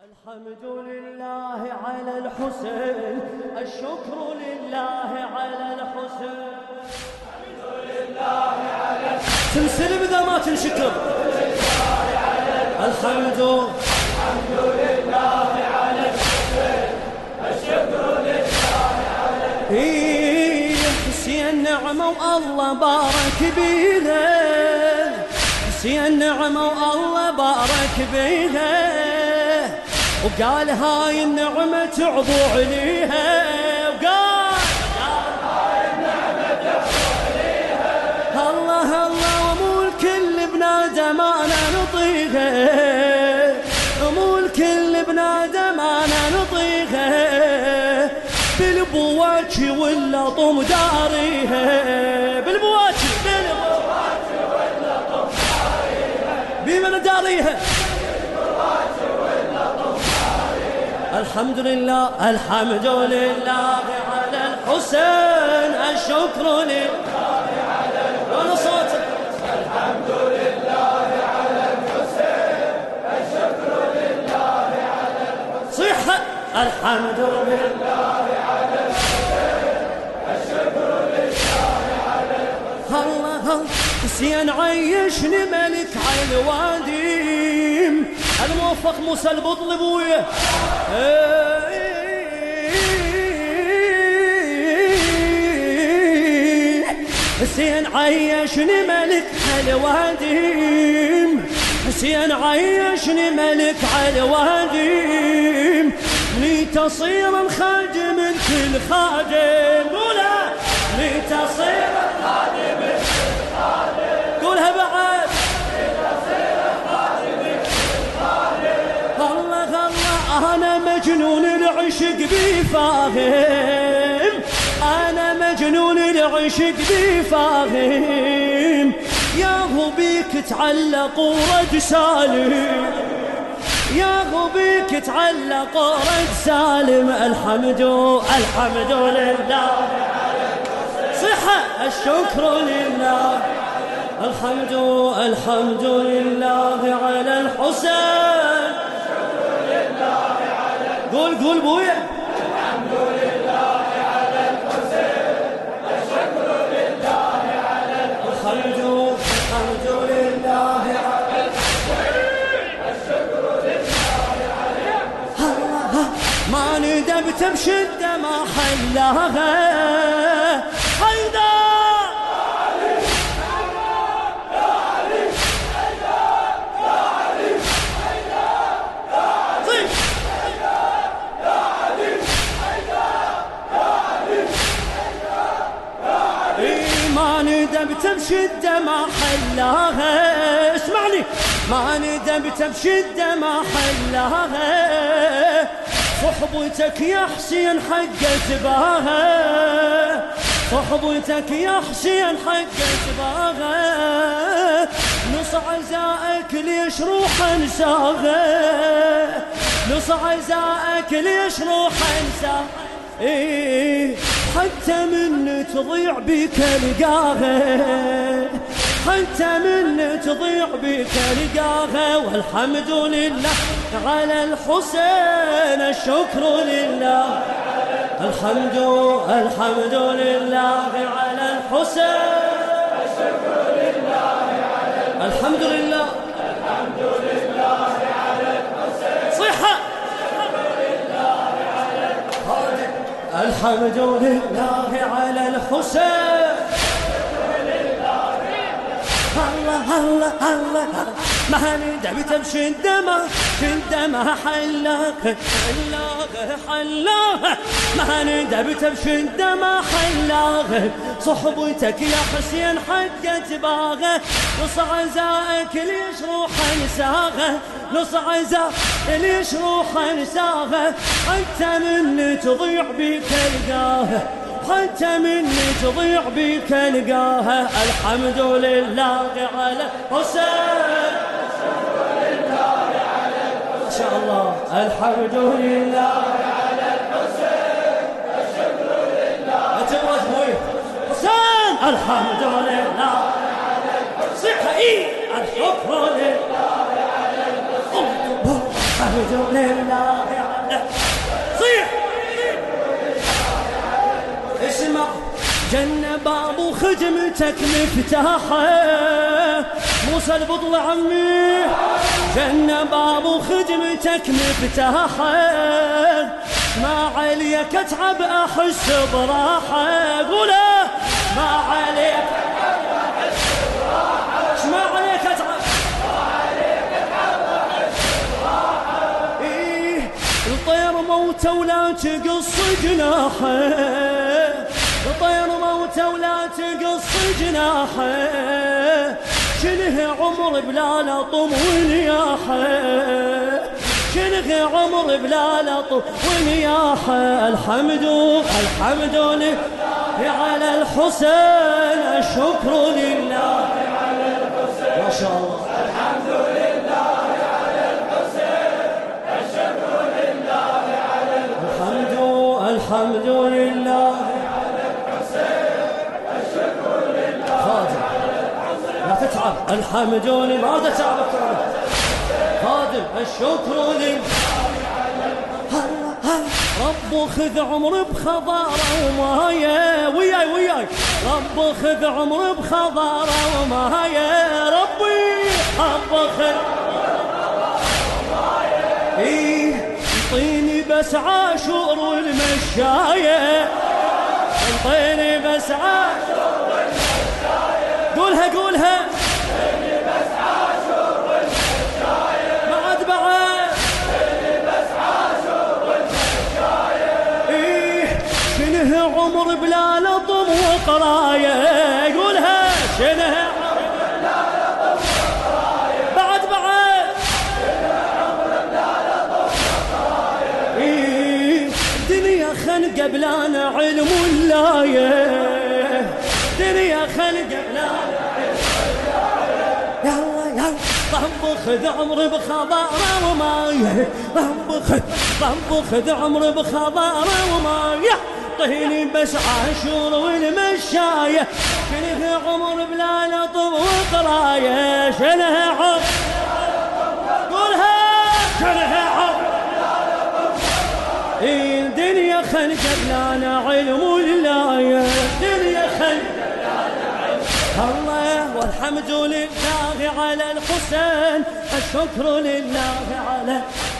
الحمد لله على الحسين، الشكر لله على الحسين. الحمد لله على الحسين، تنسلم إذا ما تنشكر. الحمد لله على الحسين، الشكر لله على الحسين. حسين النعمة والله بارك بينا، حسين النعمة والله بارك بينا، وقال هاي النعمة تعضو عليها، وقال هاي النعمة تعضو عليها. الله الله ومو الكل بنادم انا نطيقه، ومو الكل بنادم انا نطيقه، بالبواكي ولا طم داريها، بالبواكي ولا طم داريها، بمن داريها. الحمد لله الحمد لله على الحسين، الشكر لله على الحسين. الحمد لله على الحسين، الشكر لله على الحسين. صيحة الحمد لله على الحسين، الشكر لله على الحسين. الله حسين عيشني ملك عين واديم، الموفق موسى البطل بويه. حسين عيشني ملك عالواديم، حسين عيشني ملك عالواديم، لتصير خادم كل خادم، ولا لتصير خادم كل خادم، قولها بعد. أنا مجنون العشق بي فاهم، أنا مجنون العشق بي فاهم، يا هو بيك تعلق ورد سالم، يا هو بيك تعلق ورد سالم. الحمد لله صحة الشكر لله. الحمد لله على الحسين. قول بويا. الحمد لله على الحسين، الشكر لله على الحسين. الحمد لله على الحسين، الشكر لله على الحسين. ما ندبت بشدة ما حلاها حيدر. ندبت بشدة ما حلاها، اسمعني، ما ندبت بشدة ما حلاها، صحبتك يا حسين حقت باها، صحبتك يا حسين حقت باها، نص عزائك ليش روح انساها، نص عزائك ليش روح انساها. إيه حتى من تضيع بك لقاها، حتى من تضيع بك لقاها. والحمد لله على الحسين، الشكر لله. الحمد لله على الحسين، الشكر لله على الحمد لله. الحمد لله على الحسين. صحة الحمد لله على الحسين. الله الله الله ما ندبت بشدة ما حلاك حلاك، ما ندبت بشدة ما حلاك، صحبتك يا حسين حقت باغه، نص عزائك ليش روح انساغه، نص عزائك ليش روح انساغه، حتى من تضيع بك لقاها، حتى من تضيع بك لقاها. الحمد لله على الحسين، الشكر لله على الحسين. ما شاء الله. الحمد لله على الحسين، الشكر لله. لا تبغى تبوي حسين. الحمد لله على الحسين. الشكر لله على الحسين. الحمد لله على صيح اسمع جنة باب خدمتك مفتاحه موسى البطل عمي جنة باب خدمتك مفتاحه ما عليك اتعب احس براحه قوله ما عليك ما عليك اتعب ايه الطير موته ولا تقص جناحه الطير موته ولا تقص جناحه شنه عمر بلا لطم ونياحه شنه عمر بلا لطم ونياحه الحمد لله على الحسين الشكر لله على الحسين ما شاء الله الحمد لله على الحسين الشكر لله على الحسين الحمد لله على الحسين الشكر لله خادم لا تتعب الحمد لله ما تتعب خادم الشكر لله رب خذ عمر بخضاره ومايه وياي رب خذ عمر بخضاره ومايه ربي رب خذ ايه انطيني بس عاشور والمشايه انطيني بس عاشور والمشايه قولها انطيني بس عاشور والمشايه بعد عمر بلا لطم وقرايه قولها شنه عمر بلا لطم وقرايه بعد شنه عمر بلا لطم وقرايه إيه دنيا خلقه بلانا علم ولايه دنيا خلقه بلانا علم ولايه يلا رب خذ عمر بخضاره ومايه رب خذ عمر بخضاره ومايه طهني بس عاشور والمشاية شنه عمر بلا لطم وقراية شنه عمر قولها شنه عمر الدنيا خلقه بلانا علم ولاية الدنيا خلقه بلانا علم الله والحمد لله على الحسين الشكر لله على